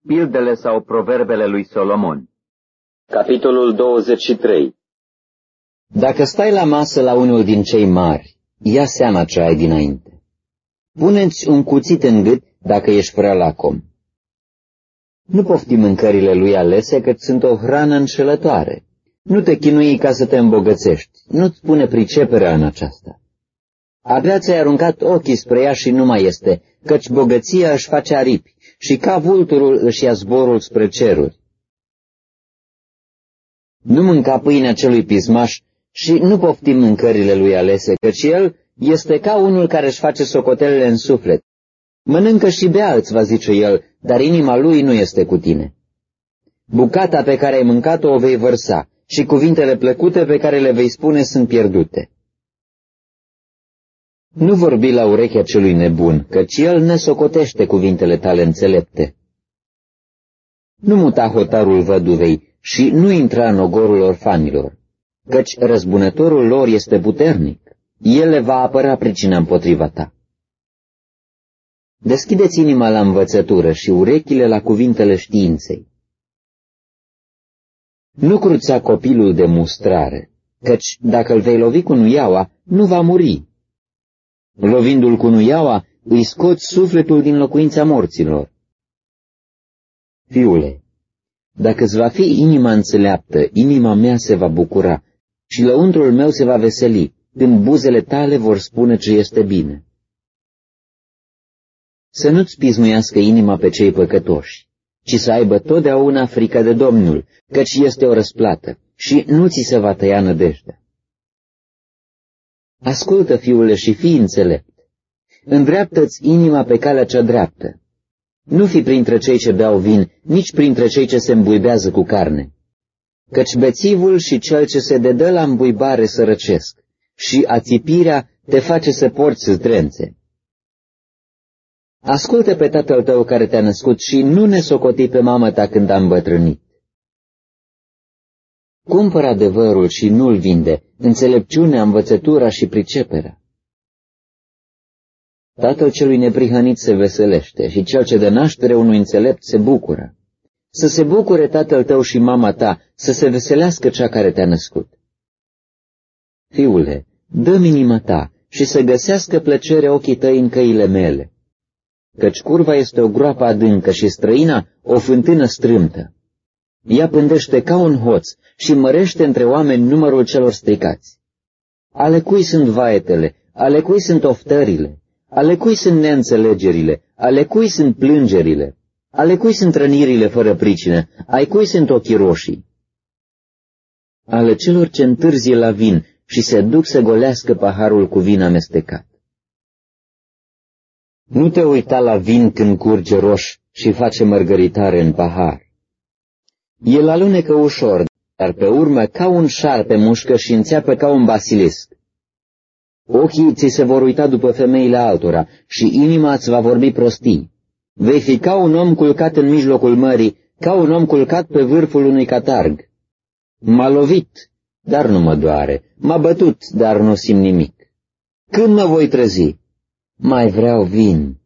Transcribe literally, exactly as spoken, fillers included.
Pildele sau proverbele lui Solomon. Capitolul douăzeci și trei. Dacă stai la masă la unul din cei mari, ia seama ce ai dinainte. Pune-ți un cuțit în gât dacă ești prea lacom. Nu pofti mâncările lui alese, că sunt o hrană înșelătoare. Nu te chinui ca să te îmbogățești, nu-ți pune priceperea în aceasta. Abia ți-ai aruncat ochii spre ea și nu mai este, căci bogăția își face aripi și ca vulturul își ia zborul spre ceruri. Nu mânca pâinea celui pismaș și nu pofti mâncările lui alese, căci el este ca unul care își face socotelele în suflet. Mănâncă și bea, îți va zice el, dar inima lui nu este cu tine. Bucata pe care ai mâncat-o o vei vărsa și cuvintele plăcute pe care le vei spune sunt pierdute. Nu vorbi la urechea celui nebun, căci el ne socotește cuvintele tale înțelepte. Nu muta hotarul văduvei și nu intra în ogorul orfanilor, căci răzbunătorul lor este puternic. El le va apăra pricina împotriva ta. Deschideți inima la învățătură și urechile la cuvintele științei. Nu cruța copilul de mustrare, căci dacă îl vei lovi cu nuiaua, nu va muri. Lovindu-l cu nuiaua, îi scoți sufletul din locuința morților. Fiule, dacă îți va fi inima înțeleaptă, inima mea se va bucura și lăuntrul meu se va veseli, când buzele tale vor spune ce este bine. Să nu-ți pismuiască inima pe cei păcătoși, ci să aibă totdeauna frică de Domnul, căci este o răsplată și nu ți se va tăia nădejdea. Ascultă, fiule, și fii înțelept. Îndreaptă-ți inima pe calea cea dreaptă. Nu fi printre cei ce beau vin, nici printre cei ce se îmbuibează cu carne. Căci bețivul și cel ce se dedă la îmbuibare sărăcesc, și ațipirea te face să porți zdrențe. Ascultă pe tatăl tău care te-a născut și nu ne socoti pe mamă ta când a îmbătrânit. Cumpără adevărul și nu-l vinde, înțelepciunea, învățătura și priceperea. Tatăl celui neprihănit se veselește și cel ce dă naștere unui înțelept se bucură. Să se bucure tatăl tău și mama ta, să se veselească cea care te-a născut. Fiule, dă-mi inima ta și să găsească plăcere ochii tăi în căile mele, căci curva este o groapă adâncă și străina o fântână strâmtă. Ea pândește ca un hoț și mărește între oameni numărul celor stricați. Ale cui sunt vaetele, ale cui sunt oftările, ale cui sunt neînțelegerile, ale cui sunt plângerile, ale cui sunt rănirile fără pricină, ai cui sunt ochii roșii? Ale celor ce întârzie la vin și se duc să golească paharul cu vin amestecat. Nu te uita la vin când curge roș și face mărgăritare în pahar. El alunecă ușor, dar pe urmă ca un șarpe mușcă și înțeapă ca un basilisc. Ochii ți se vor uita după femeile altora și inima îți va vorbi prostii. Vei fi ca un om culcat în mijlocul mării, ca un om culcat pe vârful unui catarg. M-a lovit, dar nu mă doare, m-a bătut, dar nu simt nimic. Când mă voi trezi? Mai vreau vin.